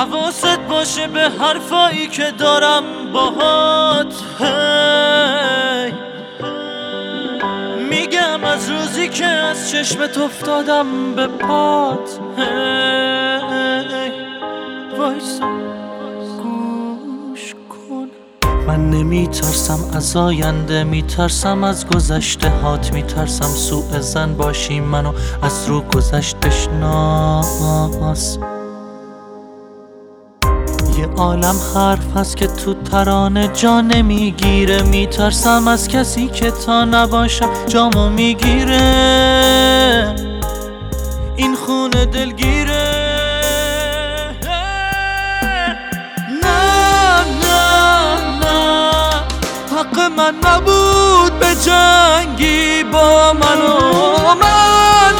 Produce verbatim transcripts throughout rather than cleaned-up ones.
حواست باشه به حرفایی که دارم باهات. هی میگم از روزی که از چشمت افتادم به پات. هی وایسا گوش کن، من نمیترسم از آینده، میترسم از گذشته هات، میترسم سوء زن باشی منو از رو گذشته شناس. یه عالم حرف هست که تو ترانه جا نمیگیره، میترسم از کسی که تا نباشم جامو میگیره. این خونه دلگیره. نه نه نه حق من نبود به جنگی با منو، من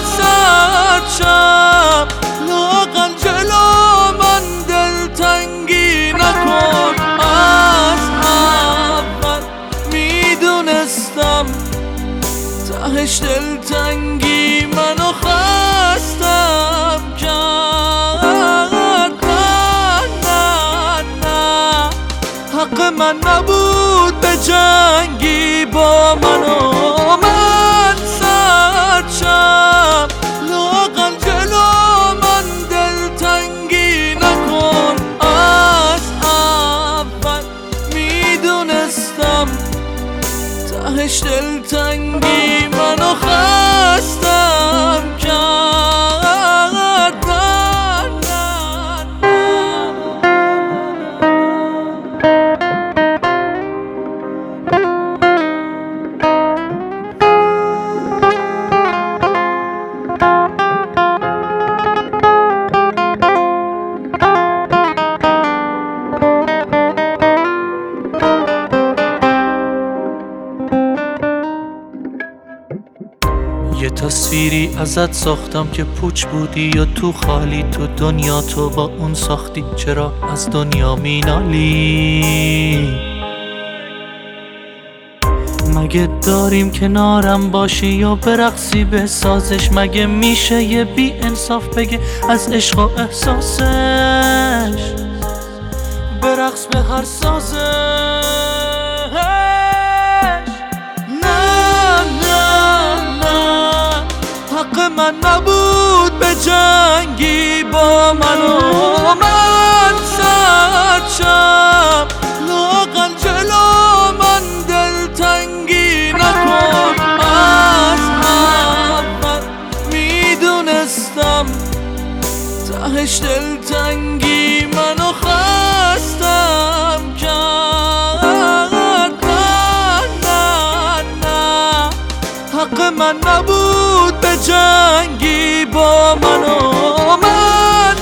سرشم لاغل جلو من دلتنگی نکن. از اول میدونستم تهش دلتنگی منو خستم کرد. نه نه نه حق من نبود به جنگی با منو، من سرشم لاغل جلو من دلتنگی نکن. از اول میدونستم تهش دلتنگی منو خستم کرد. یه تصویری ازت ساختم که پوچ بودی یا تو خالی، تو دنیا تو با اون ساختی، چرا از دنیا مینالی؟ مگه داریم کنارم باشی یا برقصی به سازش؟ مگه میشه یه بی انصاف بگه از عشق و احساسش برقص به هر سازش؟ حق من نبود به جنگی با منو، من سرشم لاغل جلو من دلتنگی نکن. از اول میدونستم تهش دلتنگی منو خستم کرد. نه نه نه حق من نبود به جنگی با منو، من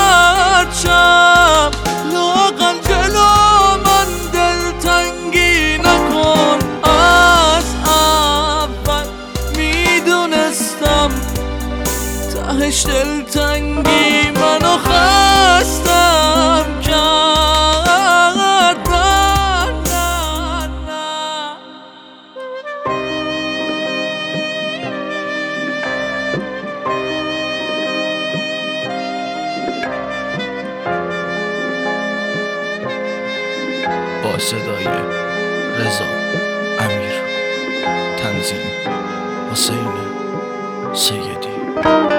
سرشم لاغل جلو من دلتنگی نکن. از اول میدونستم تهش دلتنگی منو خستم کرد. نه نه نه با صدای رضا امیر، تنظیم حسین سیدی.